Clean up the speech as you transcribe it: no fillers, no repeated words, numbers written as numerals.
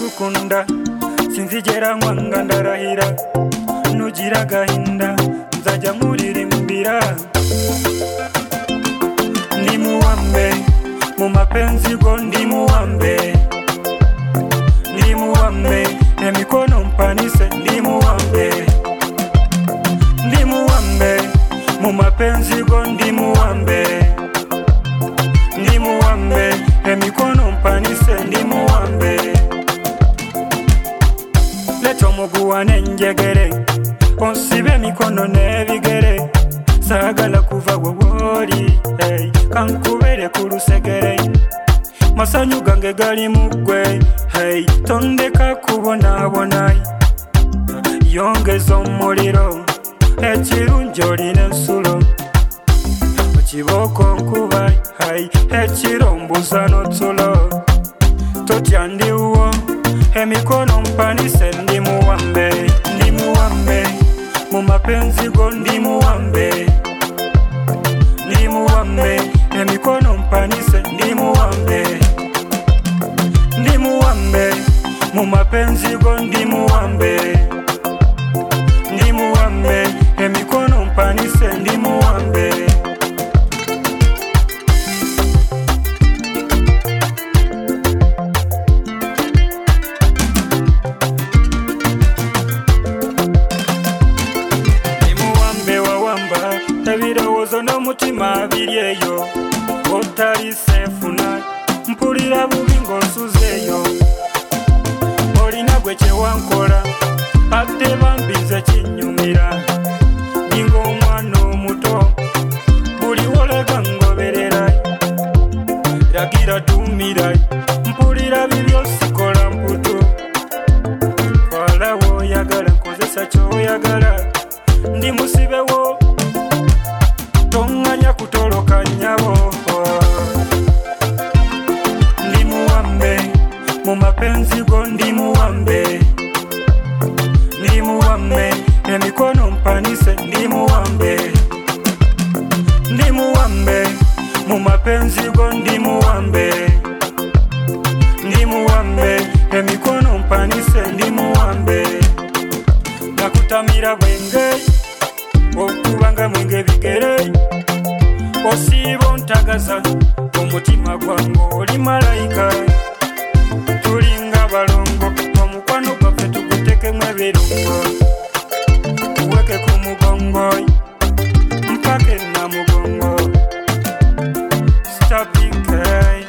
ndagukunda sinzigera nkwanga ndarahira nugira agahinda nzajya nkuririmbira ndi muwambe mu mapenzi go ndi muwambe emikono mpanise ndi muwambe mu mapenzi go ndi muwambe emikono mpanise ndi muwambe leto muguwa nenjegere onsibe mikono nebigere sagala kuva wori hey kankubere kurusegere masanyu gange gali mugwe hey tondeka kubona yongezo muliro ekirunjoli nensulo kiboko nkuba hey ekirombuza notulo totyandiwo emikono mpanise ndi muwambe mu mapenzi go ndi muwambe emikono mpanise ndi muwambe mu mapenzi go ndi muwambe emikono mpanise ndi muwambe ebirowozo n'omutima biryeyo otali sefuna mpulira bubi ng'osuzeeyo olina gwe kyewankola ate bambize kinyumira ninga omwana omuto buli wolega ngoberera ragira tumira mpulira bibyo sikola mputu twala woyagala nkozesa kyoyagala ndi musibewo tonganya kutoloka nyabo ndi muwambe mu mapenzi go ndi muwambe emikono mpanise ndi muwambe mu mapenzi go ndi muwambe emikono mpanise ndi muwambe nakutamira bwenge okubanga mwenge bigere osibo ntagaza omutima gwange oli malayika tulinga balongo omukwano gwaffe tugutekemu ebirungo tuweke ku mugongo mpake na mugongo stapike